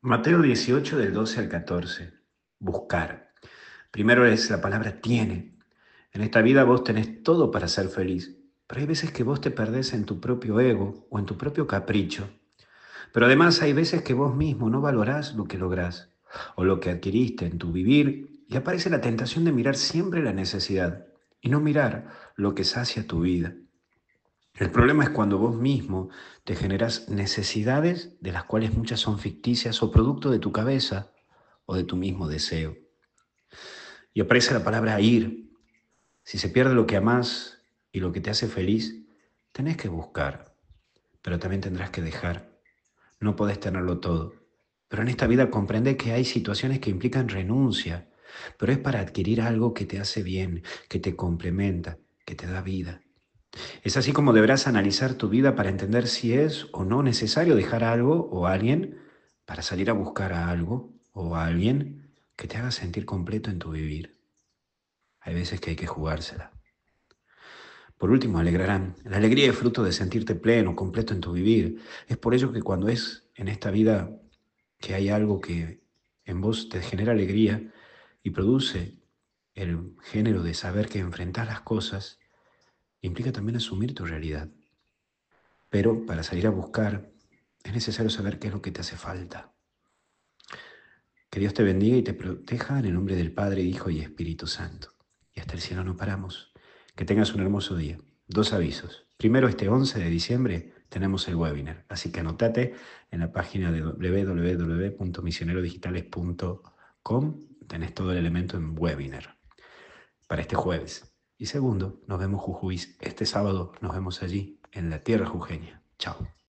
Mateo 18 del 12 al 14. Buscar. Primero es la palabra tiene. En esta vida vos tenés todo para ser feliz, pero hay veces que vos te perdés en tu propio ego o en tu propio capricho. Pero además hay veces que vos mismo no valorás lo que lográs o lo que adquiriste en tu vivir y aparece la tentación de mirar siempre la necesidad y no mirar lo que sacia tu vida. El problema es cuando vos mismo te generas necesidades de las cuales muchas son ficticias o producto de tu cabeza o de tu mismo deseo. Y aparece la palabra ir. Si se pierde lo que amás y lo que te hace feliz, tenés que buscar, pero también tendrás que dejar. No podés tenerlo todo. Pero en esta vida comprende que hay situaciones que implican renuncia, pero es para adquirir algo que te hace bien, que te complementa, que te da vida. Es así como deberás analizar tu vida para entender si es o no necesario dejar algo o a alguien para salir a buscar a algo o a alguien que te haga sentir completo en tu vivir. Hay veces que hay que jugársela. Por último, alegrarán. La alegría es fruto de sentirte pleno, completo en tu vivir. Es por ello que cuando es en esta vida que hay algo que en vos te genera alegría y produce el género de saber que enfrentás las cosas, implica también asumir tu realidad. Pero para salir a buscar es necesario saber qué es lo que te hace falta. Que Dios te bendiga y te proteja en el nombre del Padre, Hijo y Espíritu Santo. Y hasta el cielo no paramos. Que tengas un hermoso día. Dos avisos. Primero, este 11 de diciembre tenemos el webinar, así que anotate en la página de www.misionerodigitales.com. Tenés todo el elemento en webinar para este jueves. Y segundo, nos vemos Jujuy. Este sábado nos vemos allí, en la tierra jujeña. Chao.